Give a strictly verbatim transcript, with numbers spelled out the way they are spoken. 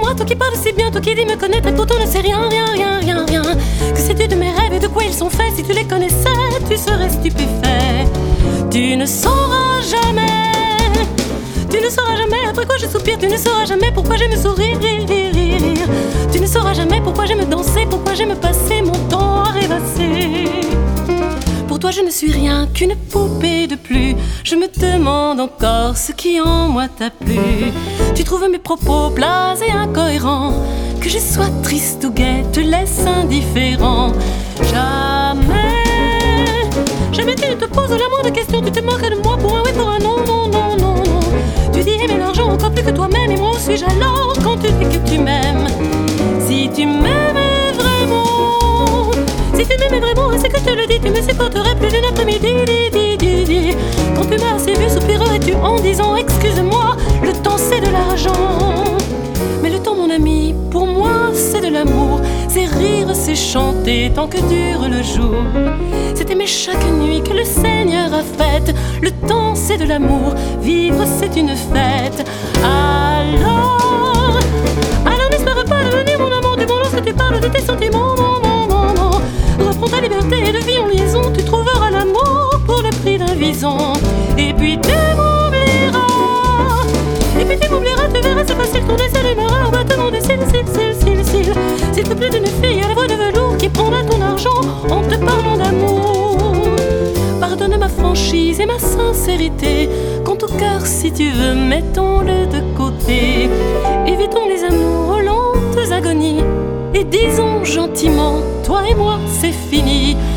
toi, toi qui parles si bien, toi qui dis me connaître et pourtant ne sais rien, rien, rien, rien, rien. Que sais-tu de mes rêves et de quoi ils sont faits? Si tu les connaissais, tu serais stupéfait. Tu ne sauras jamais, tu ne sauras jamais après quoi je soupire. Tu ne sauras jamais pourquoi j'aime sourire, rire, rire, rire, rire. Tu ne sauras jamais pourquoi j'aime danser, pourquoi j'aime passer mon temps à rêvasser. Pour toi je ne suis rien qu'une poupée de plus. Je me demande encore ce qui en moi t'a plu. Tu trouves mes propos blasés, incohérents. Que je sois triste ou gai te laisse indifférent. Jamais, jamais tu ne te poses la moindre question. Tu te moques de moi pour un oui, pour un non, non, non, non, non. Tu dis aimer l'argent encore plus que toi-même. Et moi où suis-je alors quand tu dis que tu m'aimes? Si tu m'aimais vraiment, si tu m'aimais vraiment, c'est que tu le dis, tu me supporterais plus d'une après-midi, di, di, di, di. Quand tu m'as assez vu, soupirerais-tu en disant excuse-moi, le temps c'est de l'argent. Mais le temps mon ami, pour moi c'est de l'amour. C'est rire, c'est chanter tant que dure le jour. C'est aimer chaque nuit que le Seigneur a faite. Le temps c'est de l'amour, vivre c'est une fête. Alors, alors n'espère pas devenir mon amant du bon lorsque tu parles de tes sentiments. Reprends ta liberté et de vie en liaison. Tu trouveras l'amour pour le prix d'un vison. Et puis tu m'oublieras. Et puis tu m'oublieras, tu verras, c'est facile. Ton essai demeurera un battement de cils, cils, cils, cils, cils. S'il te plaît d'une fille à la voix de velours qui prendra ton argent en te parlant d'amour. Pardonne ma franchise et ma sincérité. Quant au cœur, si tu veux, mettons-le de côté. Évitons les amours aux lentes agonies. Et disons gentiment, toi et moi c'est fini.